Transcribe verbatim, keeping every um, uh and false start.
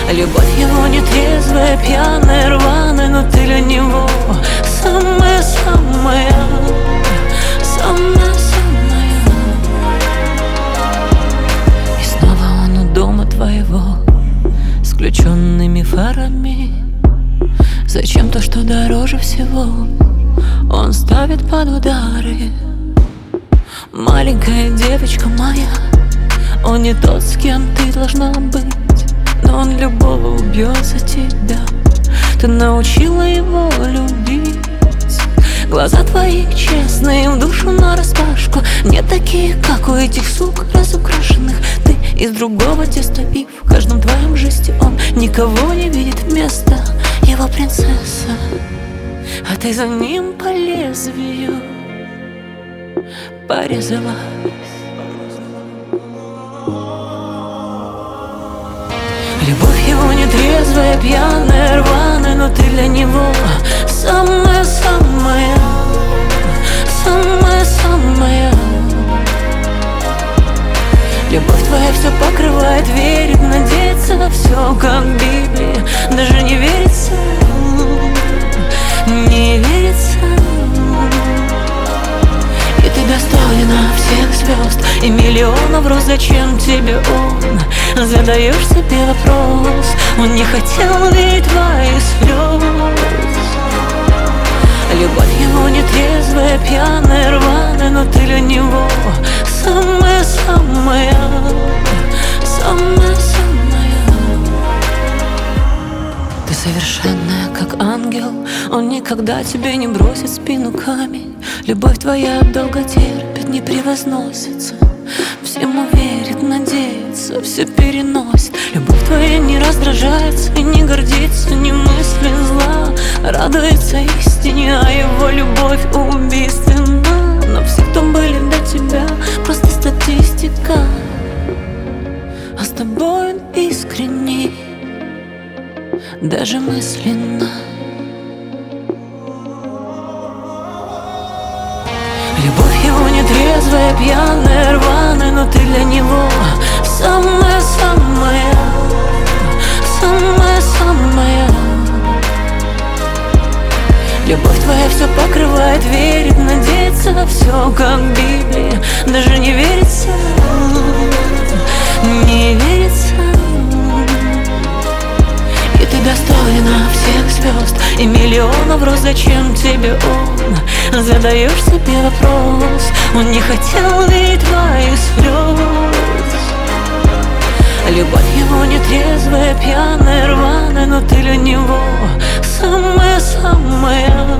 Любовь его нетрезвая, пьяная, рваная, но ты для него самая-самая, самая-самая. И снова он у дома твоего с включенными фарами. Зачем то, что дороже всего, он ставит под удары? Маленькая девочка моя, он не тот, с кем ты должна быть, но он любого убьет за тебя. Ты научила его любить. Глаза твои честные, в душу нараспашку, не такие, как у этих сук разукрашенных. Ты из другого теста, и в каждом твоем жесте он никого не видит вместо его принцесса. А ты за ним по лезвию порезалась. Любовь его нетрезвая, пьяная, рваная, но ты для него самая-самая, самая-самая. Любовь твоя все покрывает, верит, надеется на все, как Библия. Даже не верится, не верится. И ты достойна всех звезд и миллионов роз. Зачем тебе он? Задаешь себе вопрос. Он не хотел видеть твои слез. Любовь его нетрезвая, пьяная, рваная, но ты для него самая-самая, самая-самая. Ты совершенная, как ангел, он никогда тебе не бросит спину камень. Любовь твоя долго терпит, не превозносится, всему верит, надеется, все переносит. Любовь твоя не раздражается и не гордится, не мыслит зла, радуется истине, а его любовь убийственна. Но все, кто были до тебя, просто статистика, а с тобой он искренний, даже мысленно. Любовь его нетрезвая, пьяная, рваная, но ты для него самая-самая, самая-самая. Любовь твоя все покрывает, верит, надеется на все, как Библия. Даже не верится, не верится. И ты достойна всех звезд и миллионов роз. Зачем тебе он? Задаешь себе вопрос. Он не хотел видеть твои слез. Любовь его нетрезвая, пьяная, рваная, но ты для него самая-самая,